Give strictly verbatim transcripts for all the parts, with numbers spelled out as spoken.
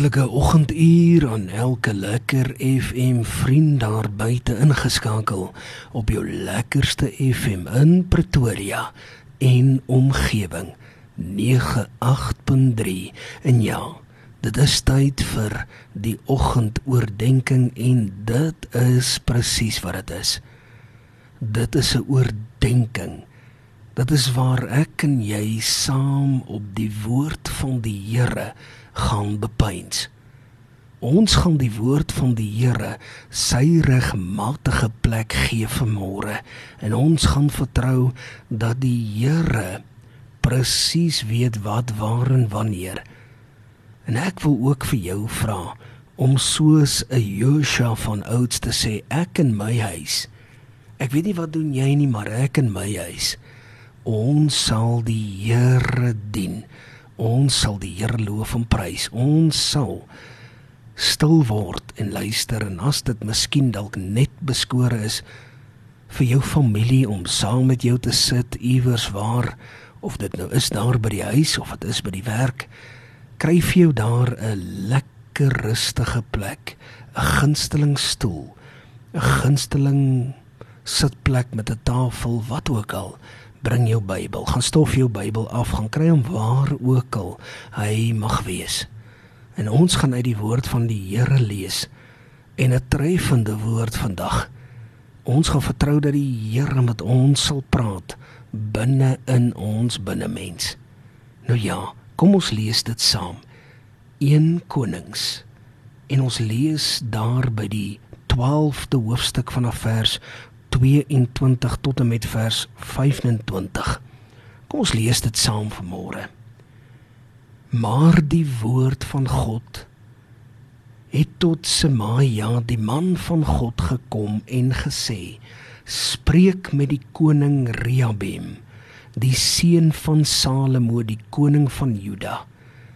hartlike oggenduur aan elke lekker F M vriend daar buite ingeskakel op jou lekkerste F M in Pretoria en omgewing nege agt punt drie. En ja, dit is tyd vir die oggendoordenking en dit is presies wat dit is. Dit is 'n oordenking. Dit is waar ek en jy saam op die woord van die Here gaan bepeins. Ons gaan die woord van die Here sy regmatige plek gee vanmôre en ons gaan vertrou dat die Here presies weet wat, waar en wanneer. En ek wil ook vir jou vra om soos 'n Josua van ouds te sê, ek in my huis. Ek weet nie wat doen jy nie, maar ek in my huis. Ons sal die Here dien. Ons sal die Here loof en prys. Ons sal stil word en luister, en as dit miskien dalk net beskore is vir jou familie om saam met jou te sit iewers waar, of dit nou is daar by die huis of dit is by die werk, kry vir jou daar 'n lekker rustige plek, 'n gunsteling stoel, 'n gunsteling sitplek met 'n tafel, wat ook al. Bring jou Bybel, gaan stof jou Bybel af, gaan kry hom waar ook al hy mag wees. En ons gaan uit die woord van die Here lees, en 'n treffende woord vandag. Ons gaan vertrou dat die Here met ons sal praat, binne in ons binnemens. Nou ja, kom ons lees dit saam. Eerste Konings, en ons lees daar by die twaalfde hoofstuk vanaf vers tweeëntwintig tot en met vers vyfentwintig. Kom ons lees dit saam vanmôre. Maar die woord van God het tot Semaja, die man van God, gekom en gesê, spreek met die koning Rehabem, die seun van Salomo, die koning van Juda,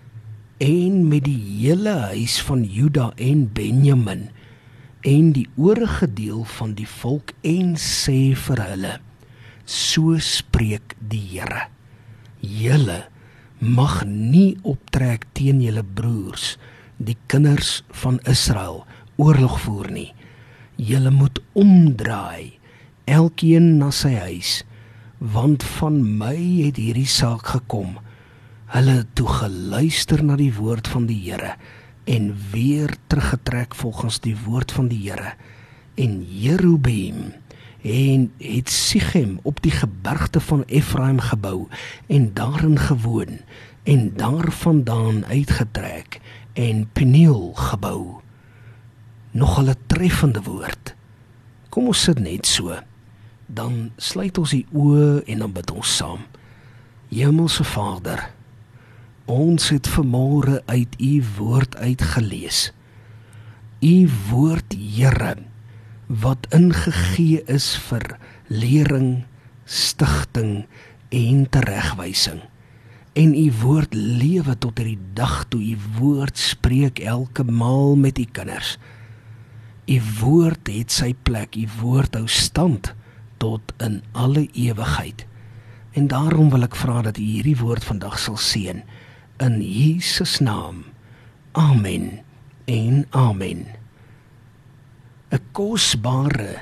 en met die hele huis van Juda en Benjamin, en die oorige deel van die volk, en sê vir hulle, so spreek die Here, julle mag nie optrek teen julle broers, die kinders van Israel, oorlog voer nie. Julle moet omdraai, elkeen na sy huis, want van my het hierdie saak gekom. Hulle het toe geluister na die woord van die Here, en weer teruggetrek volgens die woord van die Here. En Jerobeam en het Sichem op die gebergte van Efraim gebou, en daarin gewoon, en daarvandaan uitgetrek, en Peniel gebou. Nog 'n treffende woord. Kom ons sit net so, dan sluit ons die oë en dan bid ons saam. Hemelse Vader, ons het vanmôre uit u woord uitgelees. U woord, Here, wat ingegee is vir lering, stigting en teregwysing. En u woord lewe tot hierdie dag toe. U woord spreek elke maal met u kinders. U woord het sy plek, u woord hou stand tot in alle ewigheid. En daarom wil ek vra dat u hierdie woord vandag sal seën, in Jesus naam. Amen en amen. 'n Kosbare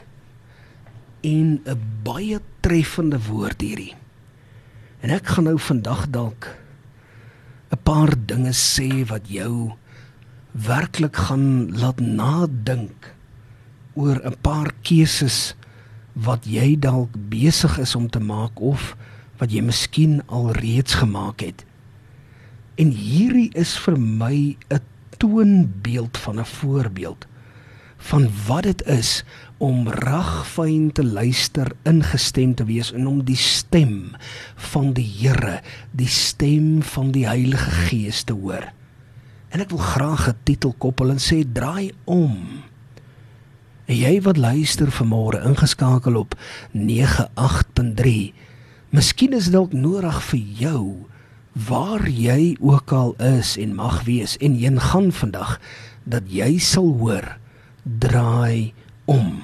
en 'n baie treffende woord hierdie. En ek gaan nou vandag dalk 'n paar dinge sê wat jou werklik gaan laat nadink oor 'n paar keuses wat jy dalk besig is om te maak of wat jy miskien al reeds gemaak het. En hierdie is vir my 'n toonbeeld van 'n voorbeeld van wat dit is om ragfyn te luister, ingestem te wees en om die stem van die Here, die stem van die Heilige Gees te hoor. En ek wil graag 'n titel koppel en sê, draai om. En jy wat luister vanmôre, ingeskakel op nege agt punt drie, miskien is dit dalk nodig vir jou, waar jy ook al is en mag wees en heen gaan vandag, dat jy sal hoor, draai om.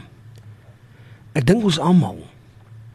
Ek dink ons almal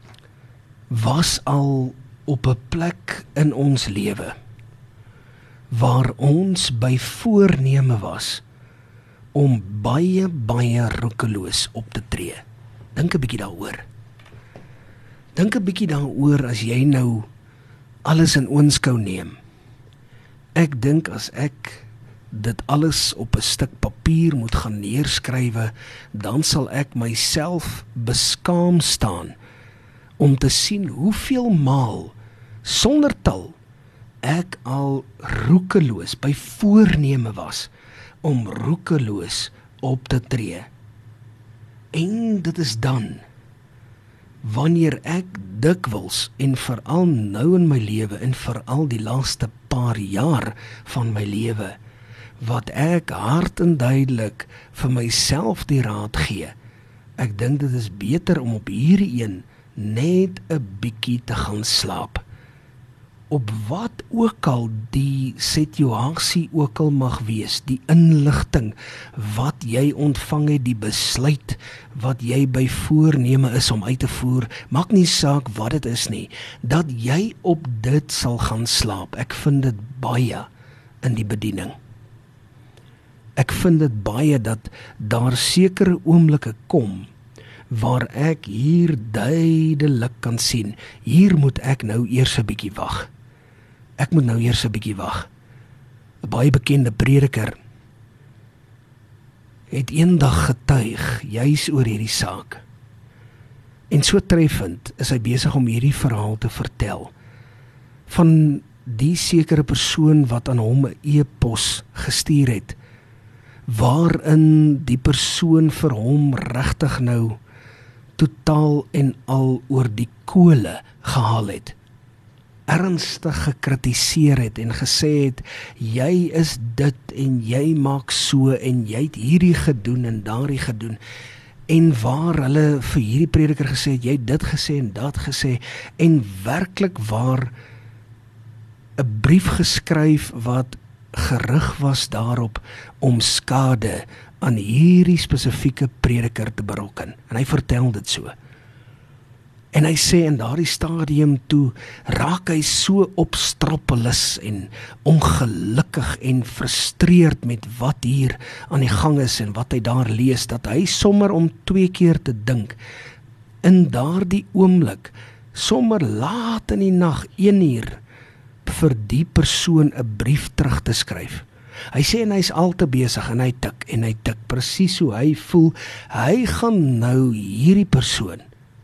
was al op 'n plek in ons lewe waar ons by voorneme was om baie, baie roekeloos op te tree. Dink 'n bietjie daaroor. Dink 'n bietjie daaroor as jy nou alles in oënskou neem. Ek dink as ek dit alles op 'n stuk papier moet gaan neerskrywe, dan sal ek myself beskaam staan om te sien hoeveel maal, sonder tal, ek al roekeloos by voorneme was om roekeloos op te tree. En dit is dan, wanneer ek dikwels, en veral nou in my lewe, en veral die laaste paar jaar van my lewe, wat ek hard en duidelik vir myself die raad gee, ek dink dit is beter om op hierdie een net 'n bietjie te gaan slaap. Op wat ook al die situasie ook al mag wees, die inligting wat jy ontvang het, die besluit wat jy by voorneme is om uit te voer, maak nie saak wat dit is nie, dat jy op dit sal gaan slaap. Ek vind dit baie in die bediening. Ek vind dit baie dat daar sekere oomblikke kom, waar ek hier duidelik kan sien, hier moet ek nou eers 'n bietjie wag. Ek moet nou eers 'n bietjie wag. 'n Baie bekende prediker het eendag getuig juis oor hierdie saak. En so treffend is hy besig om hierdie verhaal te vertel van die sekere persoon wat aan hom 'n e-pos gestuur het, waarin die persoon vir hom regtig nou totaal en al oor die kole gehaal het, ernstig gekritiseer het en gesê het, jy is dit en jy maak so en jy het hierdie gedoen en daardie gedoen, en waar hulle vir hierdie prediker gesê het, jy het dit gesê en dat gesê, en werklik waar 'n brief geskryf wat gerig was daarop om skade aan hierdie spesifieke prediker te berokken. En hy vertel dit so. En hy sê in daardie stadium toe, raak hy so opstroppelis en ongelukkig en frustreerd met wat hier aan die gang is en wat hy daar lees, dat hy sommer om twee keer te dink, in daardie oomblik, sommer laat in die nag, een uur, vir die persoon 'n brief terug te skryf. Hy sê en hy is al te besig en hy tik en hy tik, presies hoe hy voel, hy gaan nou hierdie persoon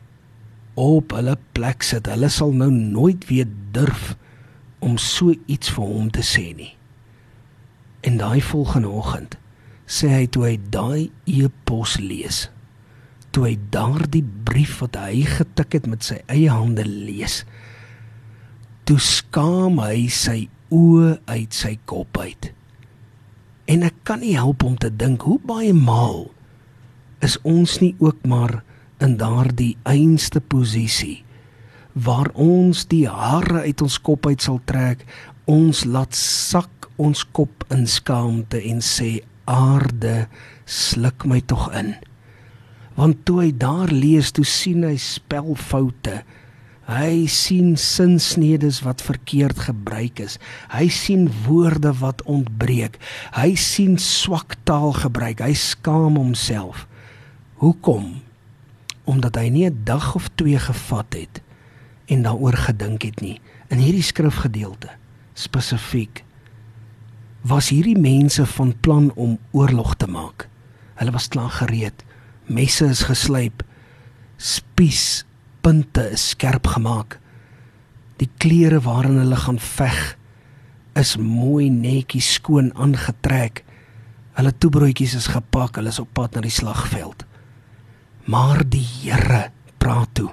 op hulle plek sit, hulle sal nou nooit weer durf om so iets vir hom te sê nie. En daai volgende oggend, sê hy toe hy daai e-pos lees, toe hy daardie brief wat hy getik het met sy eie hande lees, toe skaam hy sy oë uit sy kop uit. En ek kan nie help om te dink, hoe baie maal is ons nie ook maar in daardie einste posisie, waar ons die hare uit ons kop uit sal trek, ons laat sak ons kop in skaamte en sê, aarde, sluk my tog in. Want toe hy daar lees, toe sien hy spelfoute, hy sien sinsnedes wat verkeerd gebruik is, hy sien woorde wat ontbreek, hy sien swak taal gebruik, hy skaam homself. Hoekom? Omdat hy nie 'n dag of twee gevat het en daaroor gedink het nie. In hierdie skrifgedeelte, spesifiek, was hierdie mense van plan om oorlog te maak. Hulle was klaar gereed, messe is geslyp, spies, punte is skerp gemaak. Die klere waarin hulle gaan veg is mooi netjies skoon aangetrek. Hulle toebroodjies is gepak, hulle is op pad na die slagveld. Maar die Here praat toe.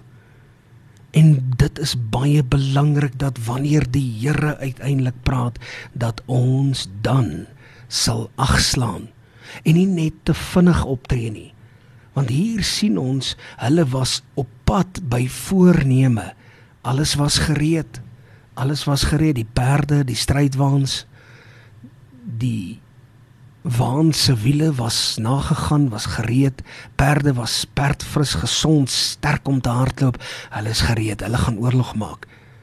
En dit is baie belangrik dat wanneer die Here uiteindelik praat, dat ons dan sal agslaan en nie net te vinnig optree nie. Want hier sien ons, hulle was op pad by voorneme. Alles was gereed. Alles was gereed, die perde, die strydwaans, die waanse wiele was nagegaan, was gereed, perde was perdfris, gesond, sterk om te hardloop, hulle is gereed, hulle gaan oorlog maak.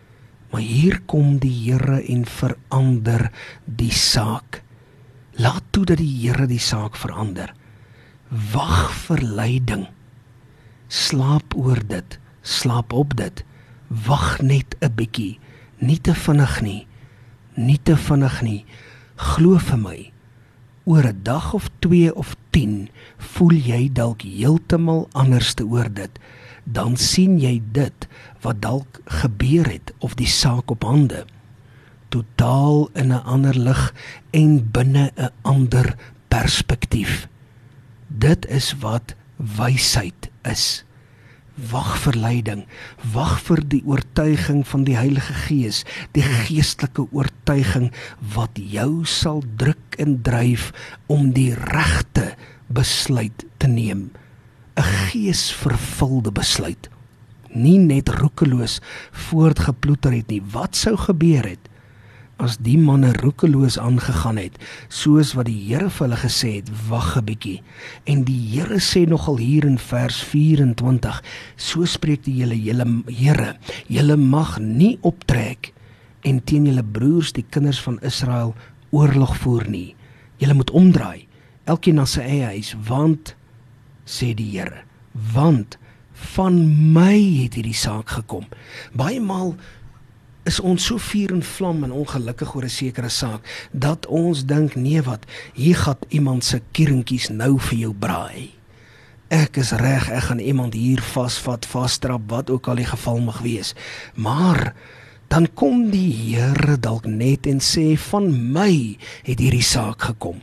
Maar hier kom die Here en verander die saak. Laat toe dat die Here die saak verander. Wag vir leiding. Slaap oor dit, slaap op dit. Wag net 'n bietjie, nie te vinnig nie, nie te vinnig nie. Glo vir my, oor 'n dag of twee of tien, voel jy dalk heeltemal anders te oor dit. Dan sien jy dit wat dalk gebeur het, of die saak op hande, totaal in 'n ander lig en binne 'n ander perspektief. Dit is wat wysheid is. Wag vir leiding, wag vir die oortuiging van die Heilige Gees, die geestelike oortuiging wat jou sal druk en dryf om die regte besluit te neem. 'n Geesvervulde besluit. Nie net roekeloos voortgeploeter het nie. Wat sou gebeur het as die manne roekeloos aangegaan het, soos wat die Here vir hulle gesê het, wag 'n bietjie. En die Here sê nogal hier in vers vyf-en-twintig, so spreek die Here, julle Here, julle mag nie optrek en teen julle broers, die kinders van Israel, oorlog voer nie. Julle moet omdraai, elkeen na sy eie huis, want, sê die Here, want van my het hierdie saak gekom. Baie maal is ons so vuur en vlam en ongelukkig oor 'n sekere saak, dat ons dink, nee wat, hier gaan iemand se kieringkies nou vir jou braai. Ek is reg, ek gaan iemand hier vasvat, vasstrap, wat ook al die geval mag wees. Maar, dan kom die Here dalk net en sê, van my het hierdie saak gekom.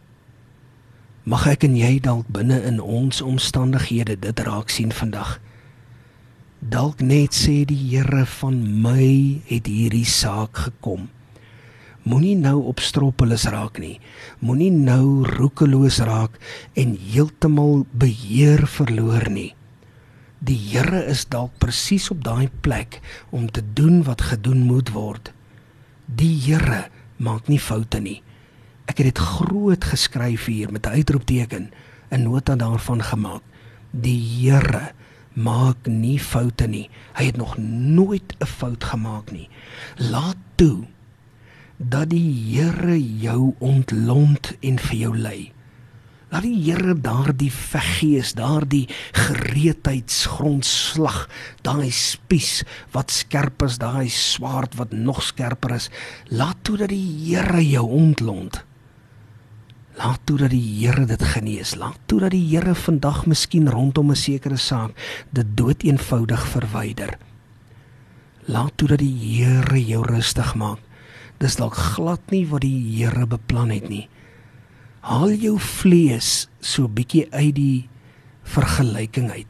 Mag ek en jy dalk binne in ons omstandighede dit raak sien vandag. Dalk net sê die Here, van my het hierdie saak gekom. Moenie nou op stroppeles raak nie. Moenie nou roekeloos raak en heeltemal beheer verloor nie. Die Here is dalk presies op daai plek om te doen wat gedoen moet word. Die Here maak nie foute nie. Ek het dit groot geskryf hier met 'n uitroepteken, 'n nota daarvan gemaak. Die Here maak nie foute nie. Hy het nog nooit 'n fout gemaak nie. Laat toe dat die Here jou ontlont en vir jou lei. Laat die Here daardie veggees, daardie gereedheidsgrondslag, daai spies wat skerp is, daai swaard wat nog skerper is, laat toe dat die Here jou ontlont. Laat toe dat die Here dit genees. Laat toe dat die Here vandag miskien rondom 'n sekere saak dit doeteenvoudig verwyder. Laat toe dat die Here jou rustig maak. Dis dalk glad nie wat die Here beplan het nie. Haal jou vlees so bietjie uit die vergelyking uit.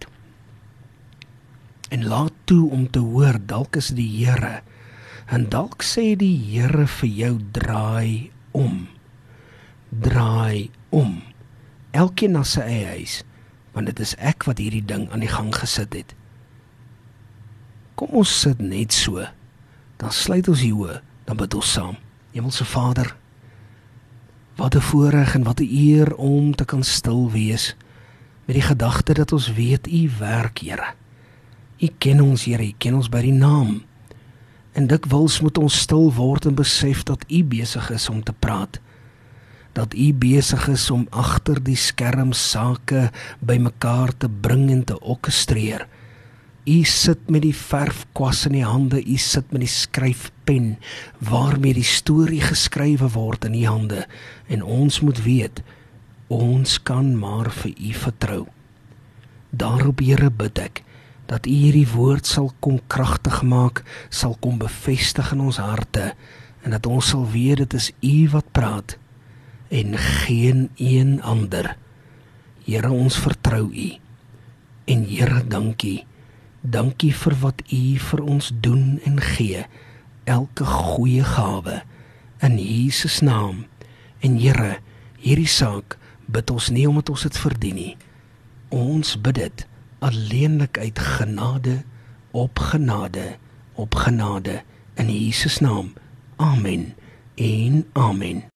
En laat toe om te hoor, dalk is die Here. En dalk sê die Here vir jou, draai om. Draai om. Elkeen na sy eie huis, want dit is ek wat hierdie ding aan die gang gesit het. Kom ons sit net so, dan sluit ons die oë, dan bid ons saam. Hemelse Vader, wat 'n voorreg en wat 'n eer om te kan stil wees, met die gedagte dat ons weet U werk, Here. U ken ons, Here, U ken ons by die naam. En dikwels moet ons stil word en besef dat U besig is om te praat. Dat U besig is om agter die skerm sake bymekaar te bring en te orkestreer. U sit met die verfkwas in die hande, U sit met die skryfpen, waarmee die storie geskrywe word in U hande. En ons moet weet, ons kan maar vir U vertrou. Daarop, Here, bid ek, dat U hierdie woord sal kom kragtig maak, sal kom bevestig in ons harte, en dat ons sal weet, dit is U wat praat, en geen een ander. Here, ons vertrou U, en Here, dankie, dankie vir wat U vir ons doen en gee, elke goeie gawe, in Jesus naam. En Here, hierdie saak bid ons nie omdat ons dit verdien nie. Ons bid dit alleenlik uit genade, op genade, op genade, in Jesus naam. Amen en amen.